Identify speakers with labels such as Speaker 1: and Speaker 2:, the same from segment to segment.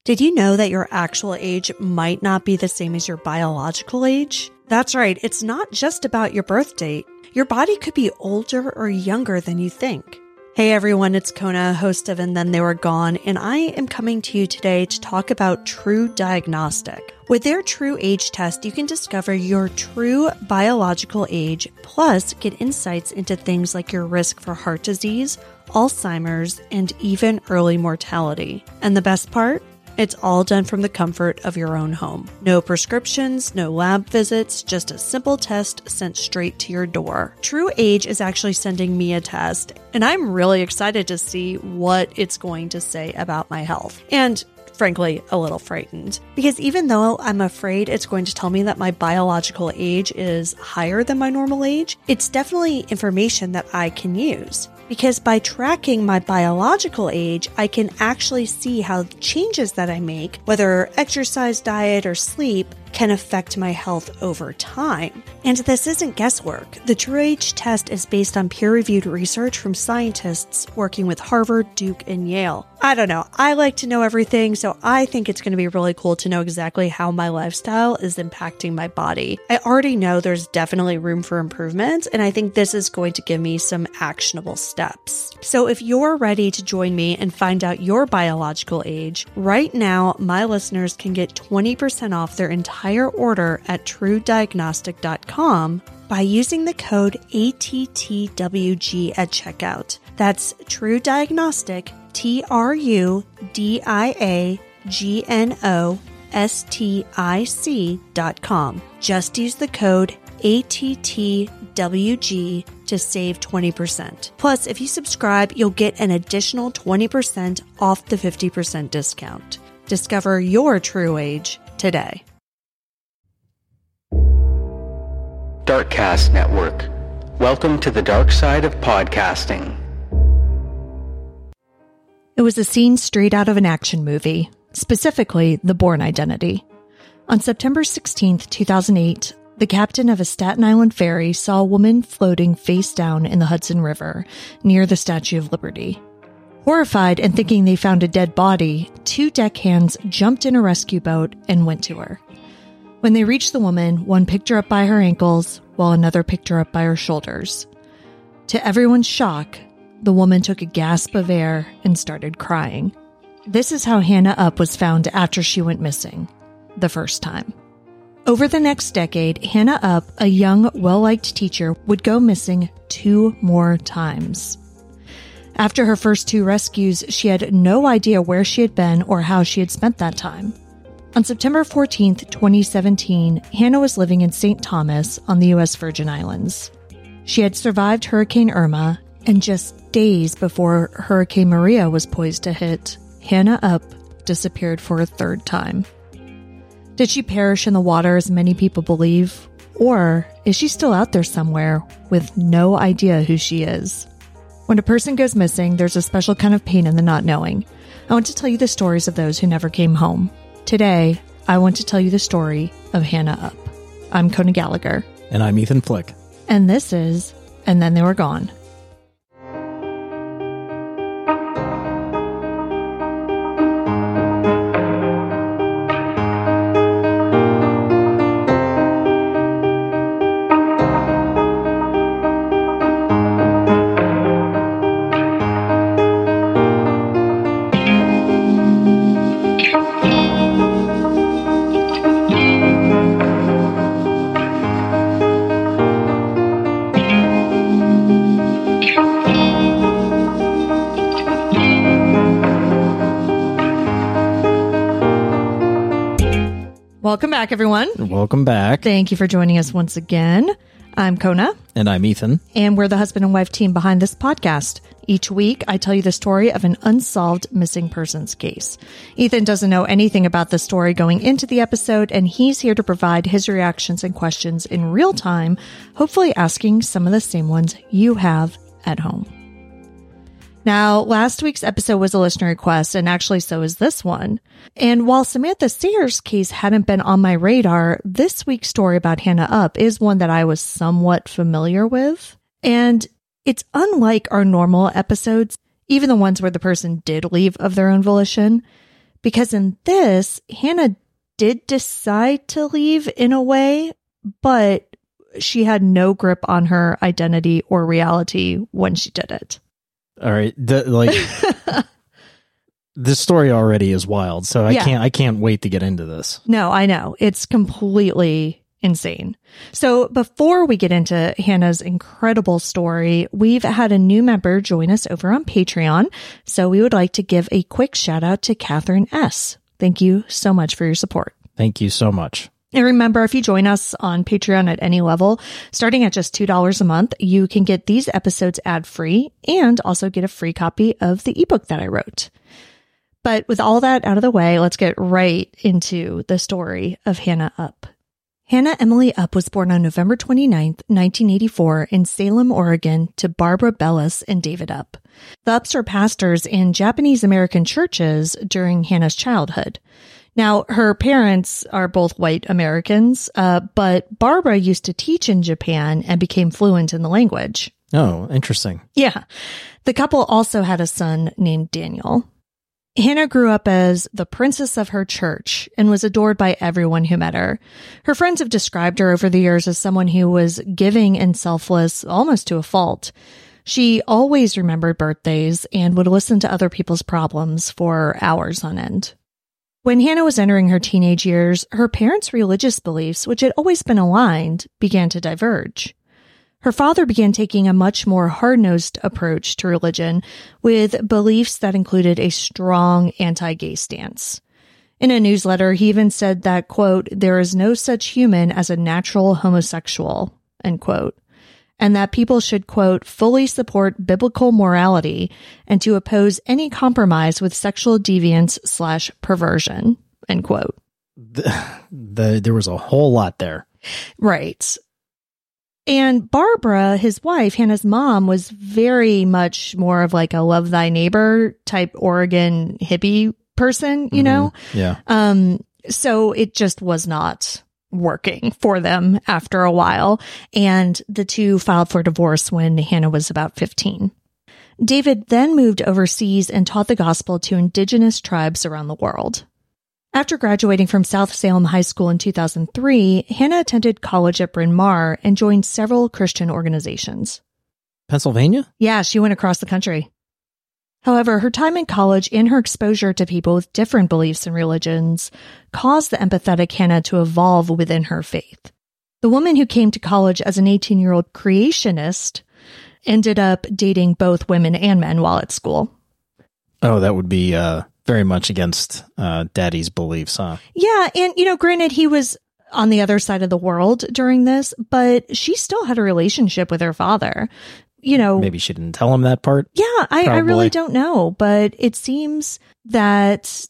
Speaker 1: Did you know that your actual age might not be the same as your biological age? That's right, it's not just about your birth date. Your body could be older or younger than you think. Hey everyone, it's Kona, host of And Then They Were Gone, and I am coming to you today to talk about True Diagnostic. With their True Age test, you can discover your true biological age, plus get insights into things like your risk for heart disease, Alzheimer's, and even early mortality. And the best part? It's all done from the comfort of your own home. No prescriptions, no lab visits, just a simple test sent straight to your door. True Age is actually sending me a test, and I'm really excited to see what it's going to say about my health. And frankly, a little frightened. Because even though I'm afraid it's going to tell me that my biological age is higher than my normal age, it's definitely information that I can use. Because by tracking my biological age, I can actually see how changes that I make, whether exercise, diet, or sleep, can affect my health over time. And this isn't guesswork. The True Age test is based on peer-reviewed research from scientists working with Harvard, Duke, and Yale. I don't know. I like to know everything, so I think it's going to be really cool to know exactly how my lifestyle is impacting my body. I already know there's definitely room for improvement, and I think this is going to give me some actionable steps. So if you're ready to join me and find out your biological age, right now, my listeners can get 20% off their entire order at truediagnostic.com by using the code ATTWG at checkout. That's True Diagnostic, TrueDiagnostic.com. Just use the code ATTWG to save 20%. Plus, if you subscribe, you'll get an additional 20% off the 50% discount. Discover your true age today.
Speaker 2: Darkcast Network. Welcome to the dark side of podcasting.
Speaker 1: It was a scene straight out of an action movie, specifically The Bourne Identity. On September 16th, 2008, the captain of a Staten Island ferry saw a woman floating face down in the Hudson River near the Statue of Liberty. Horrified and thinking they found a dead body, two deckhands jumped in a rescue boat and went to her. When they reached the woman, one picked her up by her ankles, while another picked her up by her shoulders. To everyone's shock, the woman took a gasp of air and started crying. This is how Hannah Upp was found after she went missing, the first time. Over the next decade, Hannah Upp, a young, well-liked teacher, would go missing 2 more times. After her first 2 rescues, she had no idea where she had been or how she had spent that time. On September 14th, 2017, Hannah was living in St. Thomas on the U.S. Virgin Islands. She had survived Hurricane Irma, and just days before Hurricane Maria was poised to hit, Hannah Upp disappeared for a 3rd time. Did she perish in the water as many people believe? Or is she still out there somewhere with no idea who she is? When a person goes missing, there's a special kind of pain in the not knowing. I want to tell you the stories of those who never came home. Today, I want to tell you the story of Hannah Upp. I'm Kona Gallagher.
Speaker 3: And I'm Ethan Flick.
Speaker 1: And this is And Then They Were Gone. Welcome back, everyone.
Speaker 3: Welcome back.
Speaker 1: Thank you for joining us once again. I'm Kona.
Speaker 3: And I'm Ethan.
Speaker 1: And we're the husband and wife team behind this podcast. Each week, I tell you the story of an unsolved missing persons case. Ethan doesn't know anything about the story going into the episode, and he's here to provide his reactions and questions in real time, hopefully asking some of the same ones you have at home. Now, last week's episode was a listener request, and actually so is this one. And while Samantha Sayers' case hadn't been on my radar, this week's story about Hannah Upp is one that I was somewhat familiar with. And it's unlike our normal episodes, even the ones where the person did leave of their own volition, because in this, Hannah did decide to leave in a way, but she had no grip on her identity or reality when she did it.
Speaker 3: All right. This story already is wild, so I can't wait to get into this.
Speaker 1: No, I know. It's completely insane. So before we get into Hannah's incredible story, we've had a new member join us over on Patreon. So we would like to give a quick shout out to Catherine S. Thank you so much for your support.
Speaker 3: Thank you so much.
Speaker 1: And remember, if you join us on Patreon at any level, starting at just $2 a month, you can get these episodes ad-free and also get a free copy of the ebook that I wrote. But with all that out of the way, let's get right into the story of Hannah Upp. Hannah Emily Upp was born on November 29th, 1984 in Salem, Oregon to Barbara Bellis and David Upp. The Upps are pastors in Japanese American churches during Hannah's childhood. Now, her parents are both white Americans, but Barbara used to teach in Japan and became fluent in the language.
Speaker 3: Oh, interesting.
Speaker 1: Yeah. The couple also had a son named Daniel. Hannah grew up as the princess of her church and was adored by everyone who met her. Her friends have described her over the years as someone who was giving and selfless almost to a fault. She always remembered birthdays and would listen to other people's problems for hours on end. When Hannah was entering her teenage years, her parents' religious beliefs, which had always been aligned, began to diverge. Her father began taking a much more hard-nosed approach to religion, with beliefs that included a strong anti-gay stance. In a newsletter, he even said that, quote, "there is no such human as a natural homosexual," end quote, and that people should, quote, "fully support biblical morality and to oppose any compromise with sexual deviance / perversion," end quote.
Speaker 3: There was a whole lot there.
Speaker 1: Right. And Barbara, his wife, Hannah's mom, was very much more of like a love thy neighbor type Oregon hippie person, you know?
Speaker 3: Yeah.
Speaker 1: So it just was not working for them after a while. And the two filed for divorce when Hannah was about 15. David then moved overseas and taught the gospel to indigenous tribes around the world. After graduating from South Salem High School in 2003, Hannah attended college at Bryn Mawr and joined several Christian organizations.
Speaker 3: Pennsylvania?
Speaker 1: Yeah, she went across the country. However, her time in college and her exposure to people with different beliefs and religions caused the empathetic Hannah to evolve within her faith. The woman who came to college as an 18-year-old creationist ended up dating both women and men while at school.
Speaker 3: Oh, that would be very much against Daddy's beliefs, huh?
Speaker 1: Yeah, and, you know, granted, he was on the other side of the world during this, but she still had a relationship with her father. You know,
Speaker 3: maybe she didn't tell him that part.
Speaker 1: Yeah, I really don't know, but it seems that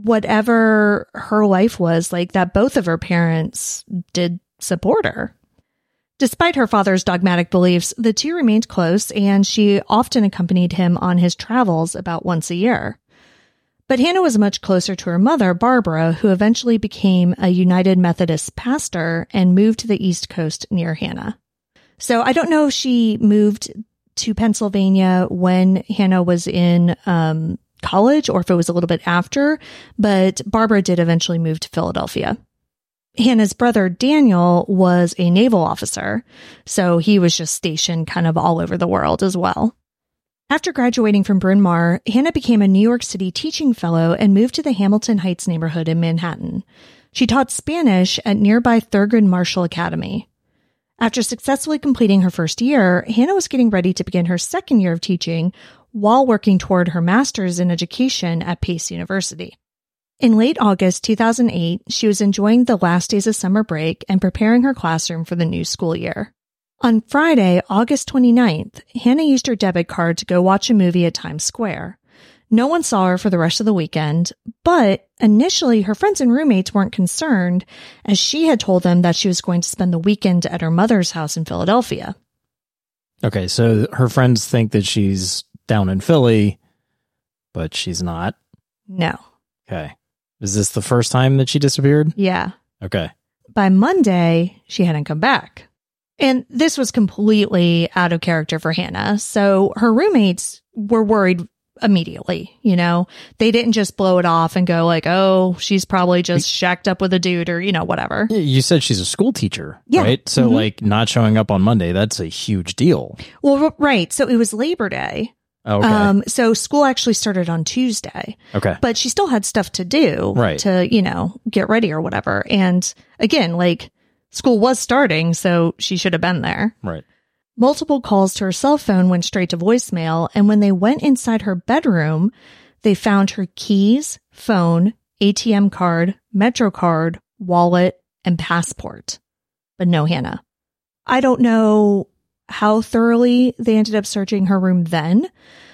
Speaker 1: whatever her life was, like that both of her parents did support her. Despite her father's dogmatic beliefs, the two remained close, and she often accompanied him on his travels about once a year. But Hannah was much closer to her mother, Barbara, who eventually became a United Methodist pastor and moved to the East Coast near Hannah. So I don't know if she moved to Pennsylvania when Hannah was in college or if it was a little bit after, but Barbara did eventually move to Philadelphia. Hannah's brother, Daniel, was a naval officer, so he was just stationed kind of all over the world as well. After graduating from Bryn Mawr, Hannah became a New York City teaching fellow and moved to the Hamilton Heights neighborhood in Manhattan. She taught Spanish at nearby Thurgood Marshall Academy. After successfully completing her first year, Hannah was getting ready to begin her second year of teaching while working toward her master's in education at Pace University. In late August 2008, she was enjoying the last days of summer break and preparing her classroom for the new school year. On Friday, August 29th, Hannah used her debit card to go watch a movie at Times Square. No one saw her for the rest of the weekend, but initially her friends and roommates weren't concerned, as she had told them that she was going to spend the weekend at her mother's house in Philadelphia.
Speaker 3: Okay, so her friends think that she's down in Philly, but she's not?
Speaker 1: No.
Speaker 3: Okay. Is this the first time that she disappeared?
Speaker 1: Yeah.
Speaker 3: Okay.
Speaker 1: By Monday, she hadn't come back. And this was completely out of character for Hannah, so her roommates were worried immediately, you know? They didn't just blow it off and go like, oh, she's probably just shacked up with a dude or, you know, whatever.
Speaker 3: You said she's a school teacher,
Speaker 1: Yeah.
Speaker 3: right? So like not showing up on Monday, that's a huge deal.
Speaker 1: Well, right. So it was Labor Day.
Speaker 3: Okay.
Speaker 1: So school actually started on Tuesday.
Speaker 3: Okay.
Speaker 1: But she still had stuff to do,
Speaker 3: Right.
Speaker 1: to, you know, get ready or whatever. And again, like school was starting, so she should have been there.
Speaker 3: Right.
Speaker 1: Multiple calls to her cell phone went straight to voicemail. And when they went inside her bedroom, they found her keys, phone, ATM card, Metro card, wallet, and passport. But no Hannah. I don't know how thoroughly they ended up searching her room then,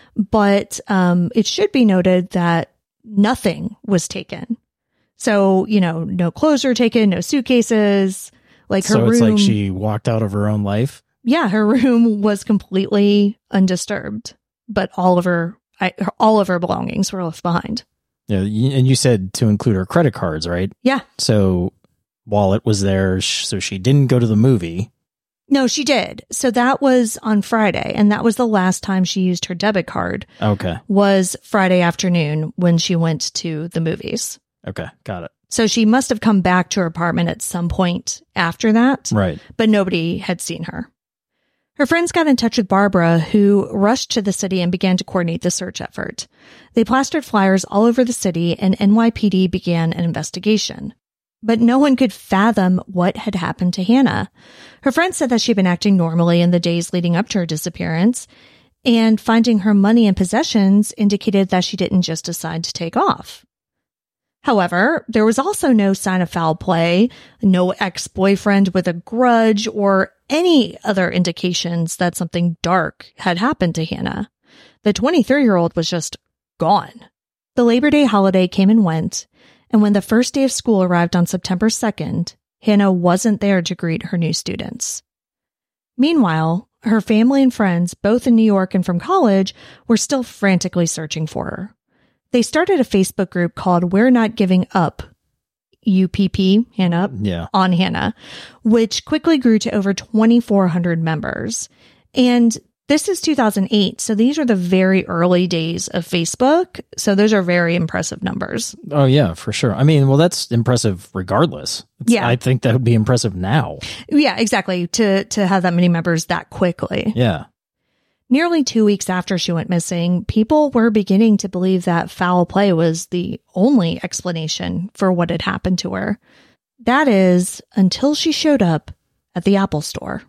Speaker 1: but it should be noted that nothing was taken. So, you know, no clothes were taken, no suitcases. Like her room,
Speaker 3: it's like she walked out of her own life.
Speaker 1: Yeah, her room was completely undisturbed, but all of her belongings were left behind.
Speaker 3: Yeah, and you said to include her credit cards, right?
Speaker 1: Yeah.
Speaker 3: So wallet was there, so she didn't go to the movie.
Speaker 1: No, she did. So that was on Friday, and that was the last time she used her debit card.
Speaker 3: Okay.
Speaker 1: Was Friday afternoon when she went to the movies.
Speaker 3: Okay, got it.
Speaker 1: So she must have come back to her apartment at some point after that.
Speaker 3: Right.
Speaker 1: But nobody had seen her. Her friends got in touch with Barbara, who rushed to the city and began to coordinate the search effort. They plastered flyers all over the city, and NYPD began an investigation. But no one could fathom what had happened to Hannah. Her friends said that she'd been acting normally in the days leading up to her disappearance, and finding her money and possessions indicated that she didn't just decide to take off. However, there was also no sign of foul play, no ex-boyfriend with a grudge, or any other indications that something dark had happened to Hannah. The 23-year-old was just gone. The Labor Day holiday came and went, and when the first day of school arrived on September 2nd, Hannah wasn't there to greet her new students. Meanwhile, her family and friends, both in New York and from college, were still frantically searching for her. They started a Facebook group called We're Not Giving Up, UPP, Hannah,
Speaker 3: Yeah.
Speaker 1: on Hannah, which quickly grew to over 2,400 members. And this is 2008, so these are the very early days of Facebook. So those are very impressive numbers.
Speaker 3: Oh, yeah, for sure. I mean, well, that's impressive regardless.
Speaker 1: Yeah.
Speaker 3: I think that would be impressive now.
Speaker 1: Yeah, exactly, to have that many members that quickly.
Speaker 3: Yeah.
Speaker 1: Nearly 2 weeks after she went missing, people were beginning to believe that foul play was the only explanation for what had happened to her. That is, until she showed up at the Apple Store.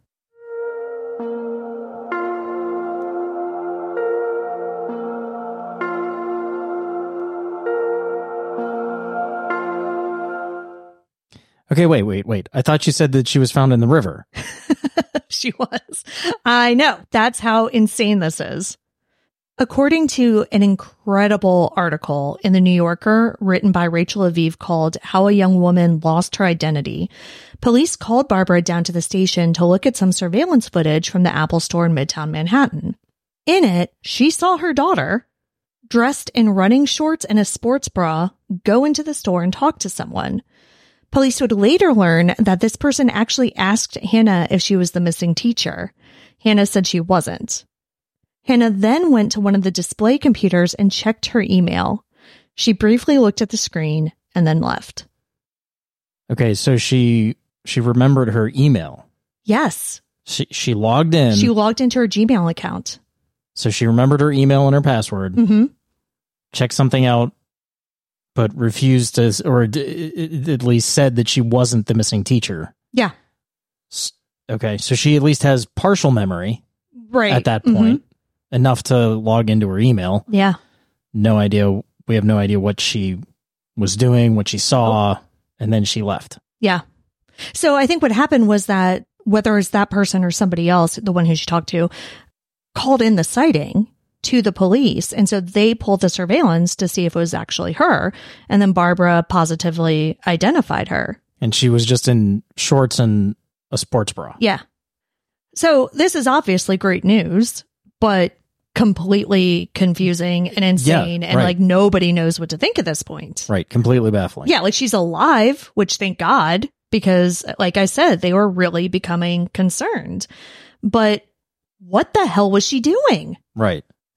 Speaker 3: Okay, wait. I thought you said that she was found in the river.
Speaker 1: She was. I know. That's how insane this is. According to an incredible article in The New Yorker written by Rachel Aviv called How a Young Woman Lost Her Identity, police called Barbara down to the station to look at some surveillance footage from the Apple Store in Midtown Manhattan. In it, she saw her daughter, dressed in running shorts and a sports bra, go into the store and talk to someone. Police would later learn that this person actually asked Hannah if she was the missing teacher. Hannah said she wasn't. Hannah then went to one of the display computers and checked her email. She briefly looked at the screen and then left.
Speaker 3: Okay, so she remembered her email.
Speaker 1: Yes.
Speaker 3: She logged in.
Speaker 1: She logged into her Gmail account.
Speaker 3: So she remembered her email and her password.
Speaker 1: Mm-hmm.
Speaker 3: Checked something out, but refused to, or at least said that she wasn't the missing teacher.
Speaker 1: Yeah.
Speaker 3: Okay, so she at least has partial memory.
Speaker 1: Right.
Speaker 3: At that point. Enough to log into her email.
Speaker 1: Yeah.
Speaker 3: No idea. We have no idea what she was doing, what she saw, and then she left.
Speaker 1: Yeah. So I think what happened was that whether it's that person or somebody else, the one who she talked to, called in the sighting to the police. And so they pulled the surveillance to see if it was actually her. And then Barbara positively identified her.
Speaker 3: And she was just in shorts and a sports bra.
Speaker 1: Yeah. So this is obviously great news, but completely confusing and insane.
Speaker 3: Yeah,
Speaker 1: and
Speaker 3: right.
Speaker 1: like nobody knows what to think at this point.
Speaker 3: Right. Completely baffling.
Speaker 1: Yeah. Like she's alive, which thank God, because like I said, they were really becoming concerned. But what the hell was she doing?
Speaker 3: Right.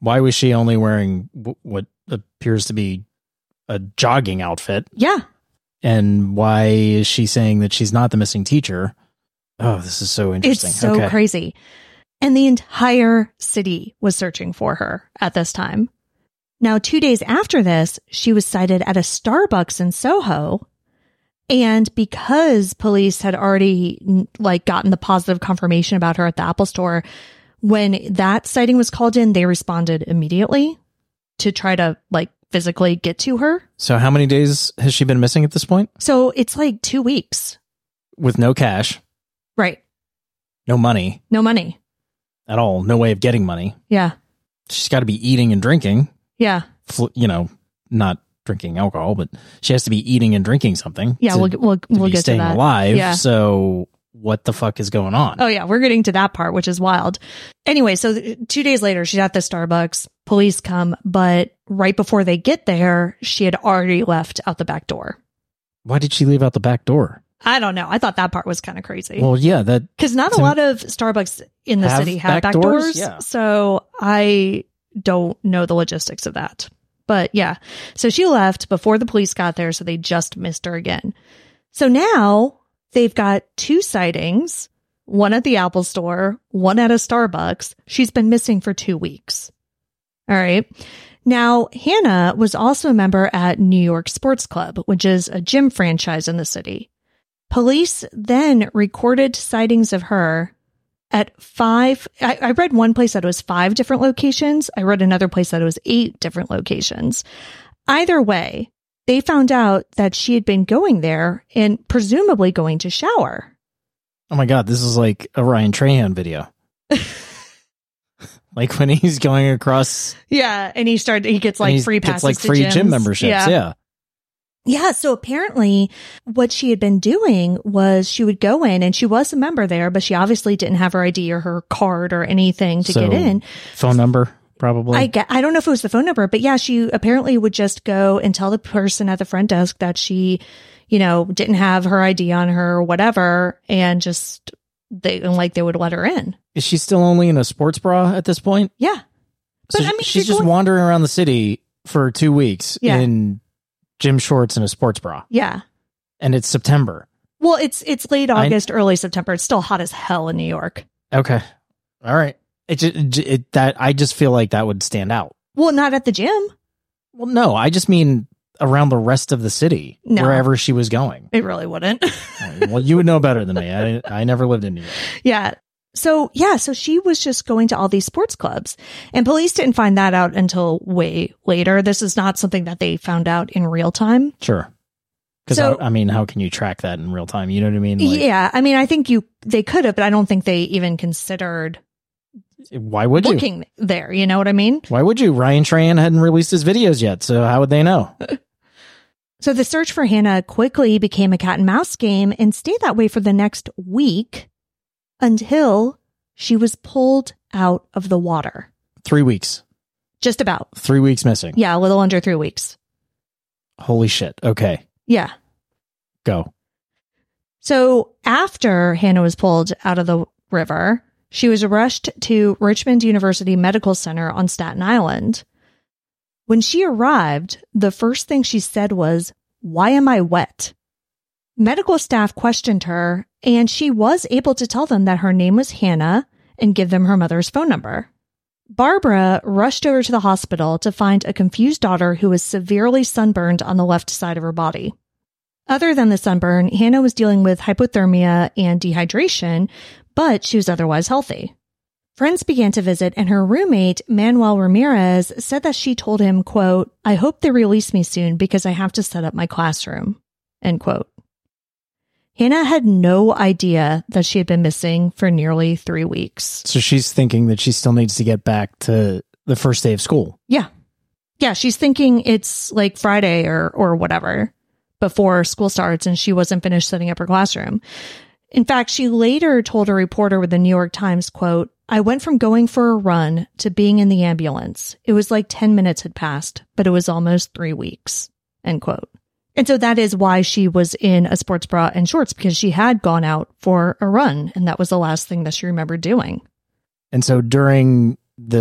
Speaker 3: Why was she only wearing what appears to be a jogging outfit?
Speaker 1: Yeah.
Speaker 3: And why is she saying that she's not the missing teacher? Oh, this is so interesting.
Speaker 1: It's so crazy. And the entire city was searching for her at this time. Now, 2 days after this, she was sighted at a Starbucks in Soho. And because police had already gotten the positive confirmation about her at the Apple Store, when that sighting was called in, they responded immediately to try to physically get to her.
Speaker 3: So how many days has she been missing at this point?
Speaker 1: So it's 2 weeks.
Speaker 3: With no cash.
Speaker 1: Right.
Speaker 3: No money.
Speaker 1: No money.
Speaker 3: At all. No way of getting money.
Speaker 1: Yeah.
Speaker 3: She's got to be eating and drinking.
Speaker 1: Yeah.
Speaker 3: Not drinking alcohol, but she has to be eating and drinking something.
Speaker 1: Yeah, we'll get
Speaker 3: staying
Speaker 1: to that.
Speaker 3: Alive.
Speaker 1: Yeah.
Speaker 3: So what the fuck is going on?
Speaker 1: Oh yeah, we're getting to that part, which is wild. Anyway, so 2 days later, she's at the Starbucks. Police come, but right before they get there, she had already left out the back door.
Speaker 3: Why did she leave out the back door?
Speaker 1: I don't know. I thought that part was kind of crazy.
Speaker 3: Well, yeah,
Speaker 1: because not a lot of Starbucks in the city have back doors.
Speaker 3: Yeah.
Speaker 1: So I don't know the logistics of that. But yeah, so she left before the police got there, so they just missed her again. So now they've got 2 sightings, one at the Apple Store, one at a Starbucks. She's been missing for 2 weeks. All right. Now, Hannah was also a member at New York Sports Club, which is a gym franchise in the city. Police then recorded sightings of her at 5. I read one place that it was 5 different locations. I read another place that it was 8 different locations. Either way, they found out that she had been going there and presumably going to shower.
Speaker 3: Oh my God, this is like a Ryan Trahan video. Like when he's going across.
Speaker 1: Yeah, and he gets free passes
Speaker 3: gets
Speaker 1: to
Speaker 3: free
Speaker 1: gyms.
Speaker 3: gym memberships. Yeah.
Speaker 1: Yeah, so apparently what she had been doing was she would go in, and she was a member there, but she obviously didn't have her ID or her card or anything to get in.
Speaker 3: Phone number, probably.
Speaker 1: I don't know if it was the phone number, but yeah, she apparently would just go and tell the person at the front desk that she, didn't have her ID on her or whatever, and just they would let her in.
Speaker 3: Is she still only in a sports bra at this point?
Speaker 1: Yeah.
Speaker 3: But so she's just wandering around the city for 2 weeks in gym shorts and a sports bra.
Speaker 1: Yeah.
Speaker 3: And it's September.
Speaker 1: Well, it's late August, early September. It's still hot as hell in New York.
Speaker 3: Okay. All right. I just feel like that would stand out.
Speaker 1: Well, not at the gym.
Speaker 3: Well, no, I just mean around the rest of the city, wherever she was going.
Speaker 1: It really wouldn't.
Speaker 3: Well, you would know better than me. I never lived in New York.
Speaker 1: Yeah. So she was just going to all these sports clubs, and police didn't find that out until way later. This is not something that they found out in real time.
Speaker 3: Sure. Because how can you track that in real time? You know what I mean?
Speaker 1: Yeah. I mean, I think they could have, but I don't think they even considered.
Speaker 3: Why would you?
Speaker 1: Looking there, you know what I mean?
Speaker 3: Why would you? Ryan Trahan hadn't released his videos yet, so how would they know?
Speaker 1: So the search for Hannah quickly became a cat and mouse game and stayed that way for the next week until she was pulled out of the water.
Speaker 3: 3 weeks.
Speaker 1: Just about.
Speaker 3: 3 weeks missing.
Speaker 1: Yeah, a little under 3 weeks.
Speaker 3: Holy shit. Okay.
Speaker 1: Yeah.
Speaker 3: Go.
Speaker 1: So after Hannah was pulled out of the river, she was rushed to Richmond University Medical Center on Staten Island. When she arrived, the first thing she said was, "Why am I wet?" Medical staff questioned her, and she was able to tell them that her name was Hannah and give them her mother's phone number. Barbara rushed over to the hospital to find a confused daughter who was severely sunburned on the left side of her body. Other than the sunburn, Hannah was dealing with hypothermia and dehydration, but she was otherwise healthy. Friends began to visit, and her roommate, Manuel Ramirez, said that she told him, quote, "I hope they release me soon because I have to set up my classroom," end quote. Hannah had no idea that she had been missing for nearly 3 weeks.
Speaker 3: So she's thinking that she still needs to get back to the first day of school.
Speaker 1: Yeah. Yeah, she's thinking it's like Friday or whatever before school starts, and she wasn't finished setting up her classroom. In fact, she later told a reporter with the New York Times, quote, "I went from going for a run to being in the ambulance. It was like 10 minutes had passed, but it was almost 3 weeks," end quote. And so that is why she was in a sports bra and shorts, because she had gone out for a run, and that was the last thing that she remembered doing.
Speaker 3: And so during this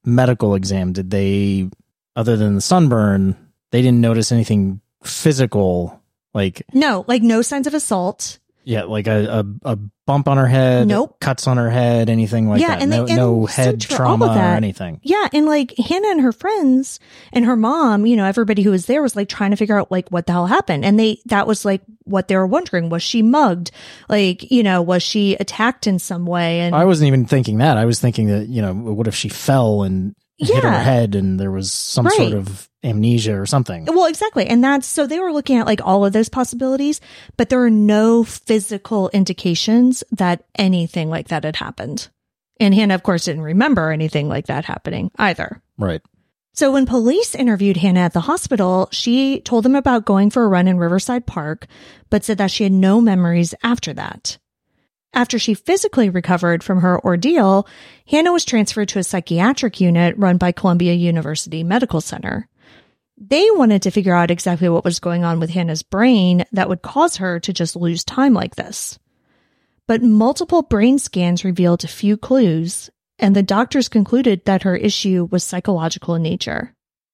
Speaker 3: medical exam, did they, other than the sunburn, they didn't notice anything physical? Like
Speaker 1: no signs of assault.
Speaker 3: Yeah, like a bump on her head.
Speaker 1: Nope.
Speaker 3: Cuts on her head, anything like that.
Speaker 1: And
Speaker 3: no head trauma or anything.
Speaker 1: Yeah, and like Hannah and her friends and her mom, everybody who was there was like trying to figure out like what the hell happened. And that was like what they were wondering. Was she mugged? Like, was she attacked in some way? And
Speaker 3: I wasn't even thinking that. I was thinking that, what if she fell and hit her head and there was some sort of amnesia or something.
Speaker 1: Well, exactly. And so they were looking at like all of those possibilities, but there are no physical indications that anything like that had happened. And Hannah, of course, didn't remember anything like that happening either.
Speaker 3: Right.
Speaker 1: So when police interviewed Hannah at the hospital, she told them about going for a run in Riverside Park, but said that she had no memories after that. After she physically recovered from her ordeal, Hannah was transferred to a psychiatric unit run by Columbia University Medical Center. They wanted to figure out exactly what was going on with Hannah's brain that would cause her to just lose time like this. But multiple brain scans revealed a few clues, and the doctors concluded that her issue was psychological in nature.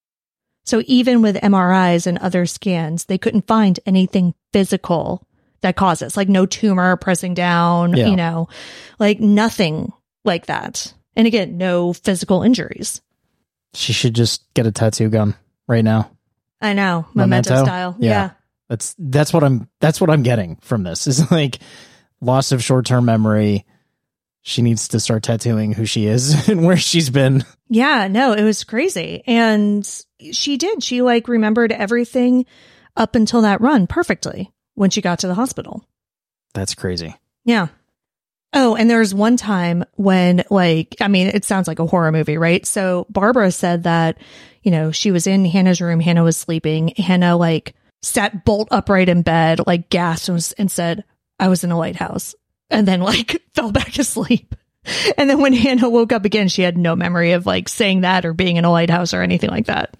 Speaker 1: So even with MRIs and other scans, they couldn't find anything physical that causes, like no tumor pressing down, like nothing like that. And again, no physical injuries.
Speaker 3: She should just get a tattoo gun right now.
Speaker 1: I know. Memento style. Yeah.
Speaker 3: That's what I'm getting from this is like loss of short-term memory. She needs to start tattooing who she is and where she's been.
Speaker 1: Yeah, no, it was crazy. And she did. She like remembered everything up until that run perfectly when she got to the hospital.
Speaker 3: That's crazy.
Speaker 1: Yeah. Oh, and there was one time when it sounds like a horror movie, right? So Barbara said that, she was in Hannah's room. Hannah was sleeping. Hannah sat bolt upright in bed, gasped and said, "I was in a lighthouse," and then fell back asleep. And then when Hannah woke up again, she had no memory of saying that or being in a lighthouse or anything like that.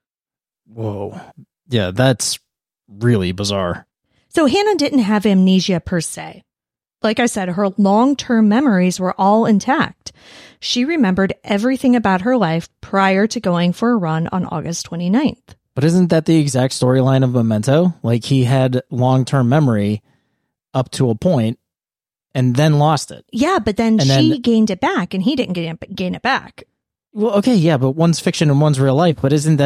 Speaker 3: Whoa. Yeah, that's really bizarre.
Speaker 1: So Hannah didn't have amnesia per se. Like I said, her long-term memories were all intact. She remembered everything about her life prior to going for a run on August 29th.
Speaker 3: But isn't that the exact storyline of Memento? Like he had long-term memory up to a point and then lost it.
Speaker 1: Yeah, but then she gained it back and he didn't gain it back.
Speaker 3: Well, okay, yeah, but one's fiction and one's real life. But isn't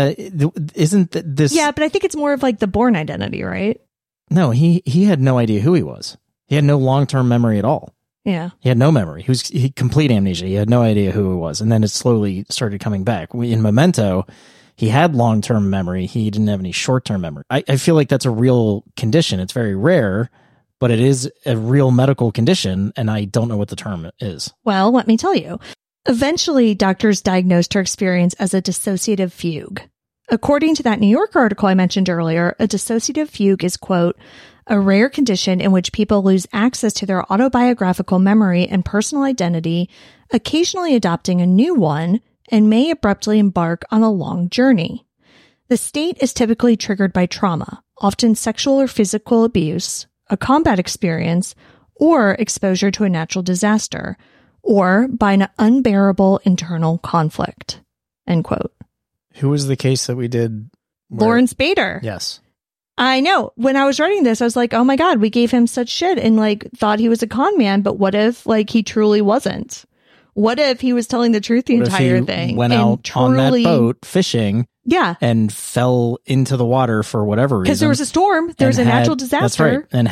Speaker 3: this?
Speaker 1: Yeah, but I think it's more of the Bourne identity, right?
Speaker 3: No, he had no idea who he was. He had no long-term memory at all.
Speaker 1: Yeah.
Speaker 3: He had no memory. He complete amnesia. He had no idea who it was. And then it slowly started coming back. In Memento, he had long-term memory. He didn't have any short-term memory. I feel like that's a real condition. It's very rare, but it is a real medical condition, and I don't know what the term is.
Speaker 1: Well, let me tell you. Eventually, doctors diagnosed her experience as a dissociative fugue. According to that New York article I mentioned earlier, a dissociative fugue is, quote, a rare condition in which people lose access to their autobiographical memory and personal identity, occasionally adopting a new one, and may abruptly embark on a long journey. The state is typically triggered by trauma, often sexual or physical abuse, a combat experience, or exposure to a natural disaster, or by an unbearable internal conflict, end quote.
Speaker 3: Who was the case that we did?
Speaker 1: Lawrence Bader.
Speaker 3: Yes.
Speaker 1: I know. When I was writing this, I was like, oh my God, we gave him such shit and thought he was a con man. But what if he truly wasn't? What if he was telling the truth the entire thing?
Speaker 3: Went out on that boat fishing.
Speaker 1: Yeah.
Speaker 3: And fell into the water for whatever reason.
Speaker 1: Because there was a storm. There was a natural disaster.
Speaker 3: That's right. And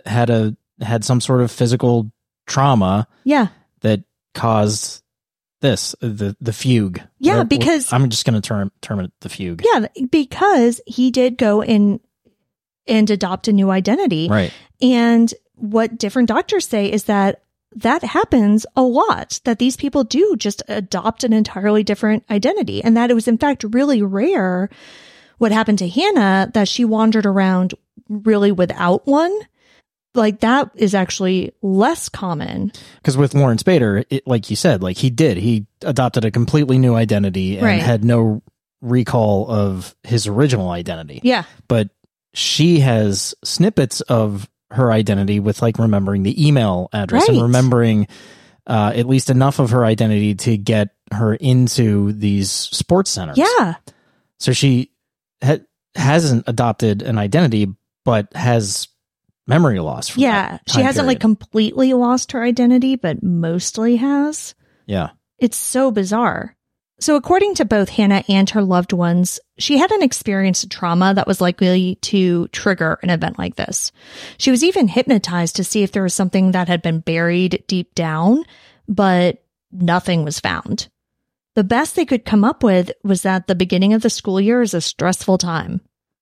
Speaker 3: had some sort of physical trauma.
Speaker 1: Yeah.
Speaker 3: That caused the fugue.
Speaker 1: Yeah, because
Speaker 3: I'm just going to term it the fugue.
Speaker 1: Yeah, because he did go in and adopt a new identity.
Speaker 3: Right.
Speaker 1: And what different doctors say is that happens a lot, that these people do just adopt an entirely different identity, and that it was in fact really rare what happened to Hannah, that she wandered around really without one. That is actually less common. Because
Speaker 3: with Lawrence Bader, like you said, he adopted a completely new identity and had no recall of his original identity.
Speaker 1: Yeah.
Speaker 3: But she has snippets of her identity with remembering the email address and remembering at least enough of her identity to get her into these sports centers.
Speaker 1: Yeah.
Speaker 3: So she hasn't adopted an identity, but has memory loss. From
Speaker 1: Yeah. She hasn't like completely lost her identity, but mostly has.
Speaker 3: Yeah.
Speaker 1: It's so bizarre. So according to both Hannah and her loved ones, she had an experienced trauma that was likely to trigger an event like this. She was even hypnotized to see if there was something that had been buried deep down, but nothing was found. The best they could come up with was that the beginning of the school year is a stressful time.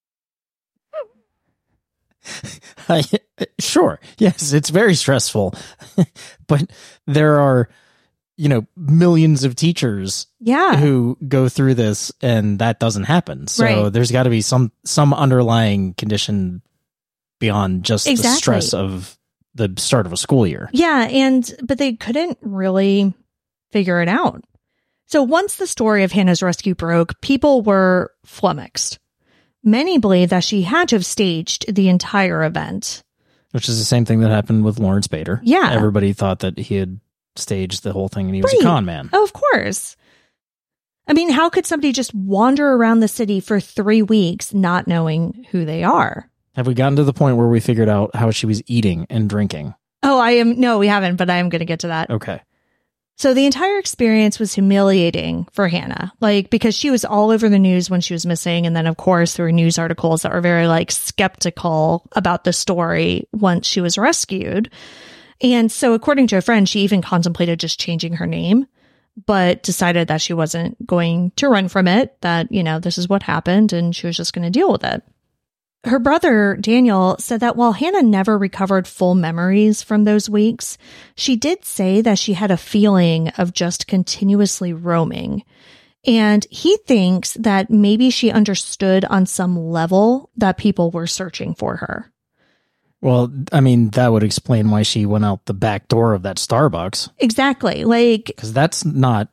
Speaker 3: Sure. Yes, it's very stressful. But there are, millions of teachers who go through this and that doesn't happen. So there's got to be some underlying condition beyond just the stress of the start of a school year.
Speaker 1: Yeah, but they couldn't really figure it out. So once the story of Hannah's rescue broke, people were flummoxed. Many believe that she had to have staged the entire event.
Speaker 3: Which is the same thing that happened with Lawrence Bader.
Speaker 1: Yeah.
Speaker 3: Everybody thought that he had staged the whole thing and he was a con man.
Speaker 1: Oh, of course. I mean, how could somebody just wander around the city for 3 weeks not knowing who they are?
Speaker 3: Have we gotten to the point where we figured out how she was eating and drinking?
Speaker 1: Oh, no, we haven't, but I am going to get to that.
Speaker 3: Okay.
Speaker 1: So the entire experience was humiliating for Hannah, because she was all over the news when she was missing. And then, of course, there were news articles that were very skeptical about the story once she was rescued. And so according to a friend, she even contemplated just changing her name, but decided that she wasn't going to run from it, that, this is what happened and she was just going to deal with it. Her brother, Daniel, said that while Hannah never recovered full memories from those weeks, she did say that she had a feeling of just continuously roaming. And he thinks that maybe she understood on some level that people were searching for her.
Speaker 3: Well, I mean, that would explain why she went out the back door of that Starbucks.
Speaker 1: Exactly. Because
Speaker 3: that's not,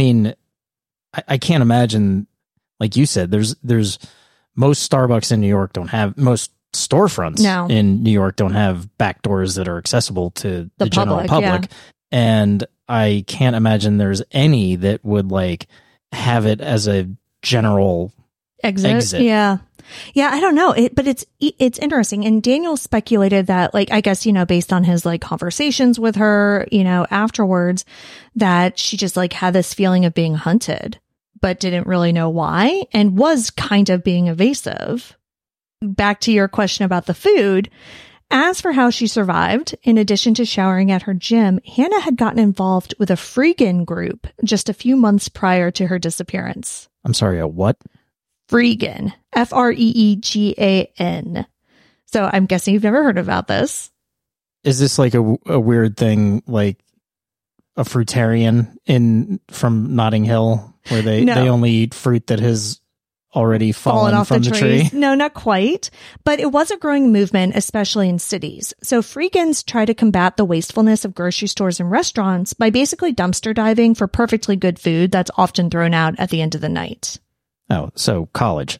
Speaker 3: I can't imagine, like you said, there's most Starbucks in New York don't have, most storefronts in New York don't have back doors that are accessible to the general public. Yeah. And I can't imagine there's any that would have it as a general exit.
Speaker 1: Yeah. Yeah, I don't know. But it's interesting. And Daniel speculated that, I guess, based on his conversations with her, afterwards, that she just had this feeling of being hunted, but didn't really know why and was kind of being evasive. Back to your question about the food. As for how she survived, in addition to showering at her gym, Hannah had gotten involved with a Freegan group just a few months prior to her disappearance.
Speaker 3: I'm sorry, a what?
Speaker 1: Freegan. Freegan. So I'm guessing you've never heard about this.
Speaker 3: Is this a weird thing, like a fruitarian from Notting Hill, where they only eat fruit that has already fallen off from the tree?
Speaker 1: No, not quite. But it was a growing movement, especially in cities. So Freegans try to combat the wastefulness of grocery stores and restaurants by basically dumpster diving for perfectly good food that's often thrown out at the end of the night.
Speaker 3: Oh, so college.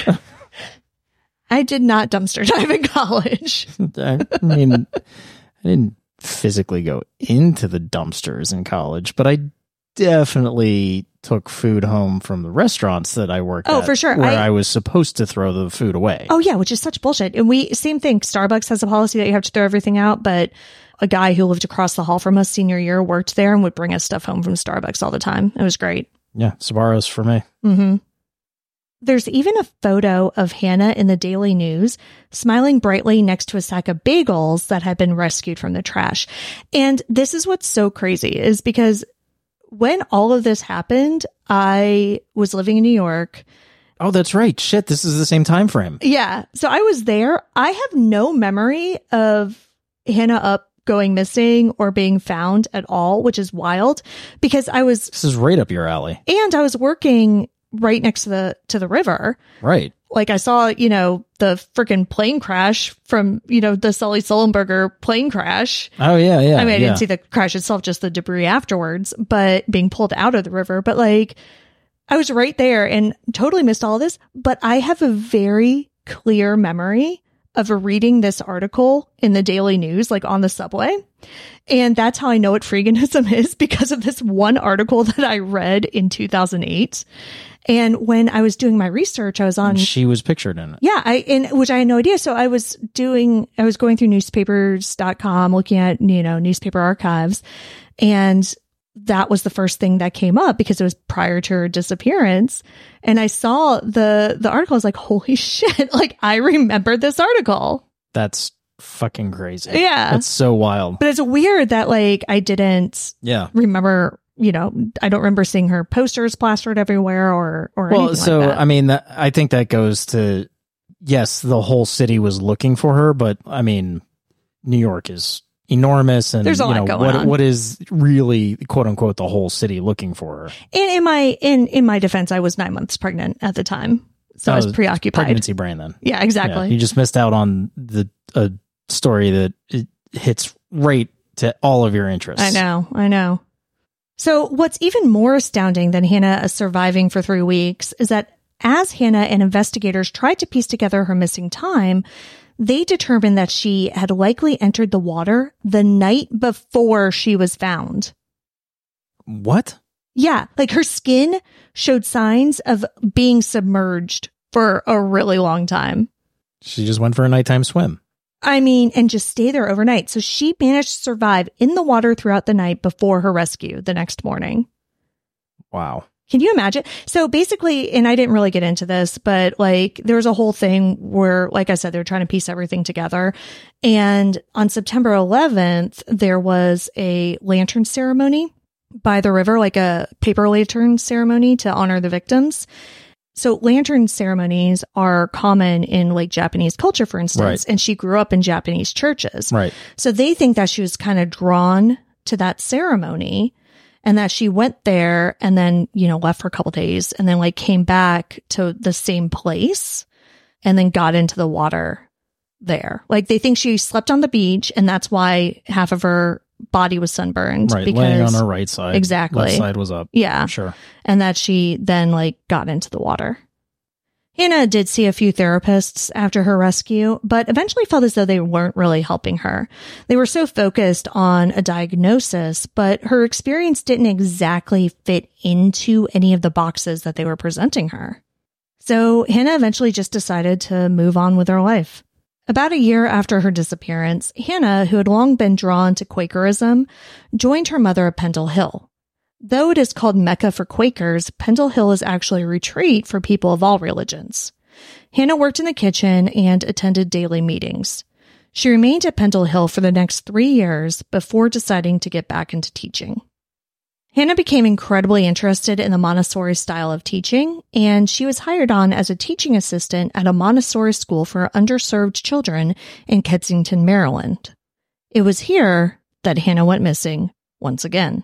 Speaker 1: I did not dumpster dive in college.
Speaker 3: I mean, I didn't physically go into the dumpsters in college, but I definitely took food home from the restaurants that I worked at.
Speaker 1: Oh, for sure.
Speaker 3: Where I was supposed to throw the food away.
Speaker 1: Oh, yeah, which is such bullshit. And same thing. Starbucks has a policy that you have to throw everything out, but a guy who lived across the hall from us senior year worked there and would bring us stuff home from Starbucks all the time. It was great.
Speaker 3: Yeah, Sbarro's for me.
Speaker 1: Mm-hmm. There's even a photo of Hannah in the Daily News smiling brightly next to a sack of bagels that had been rescued from the trash. And this is what's so crazy, is because when all of this happened, I was living in New York.
Speaker 3: Oh, that's right. Shit, this is the same time frame.
Speaker 1: Yeah. So I was there. I have no memory of Hannah going missing or being found at all, which is wild because
Speaker 3: This is right up your alley.
Speaker 1: And I was working right next to the river.
Speaker 3: Right.
Speaker 1: I saw, the freaking plane crash from, the Sully Sullenberger plane crash.
Speaker 3: Oh, yeah, yeah.
Speaker 1: I mean, I didn't see the crash itself, just the debris afterwards, but being pulled out of the river. But I was right there and totally missed all of this. But I have a very clear memory of reading this article in the Daily News, like on the subway. And that's how I know what freeganism is, because of this one article that I read in 2008. And when I was doing my research, I was on...
Speaker 3: She was pictured in it.
Speaker 1: Yeah, which I had no idea. So I was going through newspapers.com, looking at, newspaper archives. And that was the first thing that came up because it was prior to her disappearance. And I saw the article. I was like, holy shit. Like, I remembered this article.
Speaker 3: That's fucking crazy.
Speaker 1: Yeah.
Speaker 3: That's so wild.
Speaker 1: But it's weird that, like, I didn't remember, I don't remember seeing her posters plastered everywhere or anything
Speaker 3: so,
Speaker 1: like that.
Speaker 3: I mean, I think that goes to, yes, the whole city was looking for her, but I mean, New York is enormous, and
Speaker 1: there's a lot going on.
Speaker 3: What is really, quote unquote, the whole city looking for her?
Speaker 1: And in my defense, I was 9 months pregnant at the time, so I was preoccupied.
Speaker 3: Pregnancy brain, then.
Speaker 1: Yeah, exactly.
Speaker 3: Yeah, you just missed out on a story that it hits right to all of your interests.
Speaker 1: I know. So what's even more astounding than Hannah surviving for 3 weeks is that as Hannah and investigators tried to piece together her missing time, they determined that she had likely entered the water the night before she was found.
Speaker 3: What?
Speaker 1: Yeah, like her skin showed signs of being submerged for a really long time.
Speaker 3: She just went for a nighttime swim.
Speaker 1: I mean, and just stay there overnight. So she managed to survive in the water throughout the night before her rescue the next morning.
Speaker 3: Wow.
Speaker 1: Can you imagine? So basically, and I didn't really get into this, but like there was a whole thing where, like I said, they were trying to piece everything together. And on September 11th, there was a lantern ceremony by the river, like a paper lantern ceremony to honor the victims. So lantern ceremonies are common in like Japanese culture, for instance,
Speaker 3: right.
Speaker 1: And she grew up in Japanese churches.
Speaker 3: Right.
Speaker 1: So they think that she was kind of drawn to that ceremony and that she went there and then, left for a couple days and then like came back to the same place and then got into the water there. Like they think she slept on the beach and that's why half of her body was sunburned.
Speaker 3: Right,
Speaker 1: because,
Speaker 3: laying on her right side.
Speaker 1: Exactly.
Speaker 3: Left side was up.
Speaker 1: Yeah.
Speaker 3: Sure.
Speaker 1: And that she then like got into the water. Hannah did see a few therapists after her rescue, but eventually felt as though they weren't really helping her. They were so focused on a diagnosis, but her experience didn't exactly fit into any of the boxes that they were presenting her. So Hannah eventually just decided to move on with her life. About a year after her disappearance, Hannah, who had long been drawn to Quakerism, joined her mother at Pendle Hill. Though it is called Mecca for Quakers, Pendle Hill is actually a retreat for people of all religions. Hannah worked in the kitchen and attended daily meetings. She remained at Pendle Hill for the next 3 years before deciding to get back into teaching. Hannah became incredibly interested in the Montessori style of teaching, and she was hired on as a teaching assistant at a Montessori school for underserved children in Kensington, Maryland. It was here that Hannah went missing once again.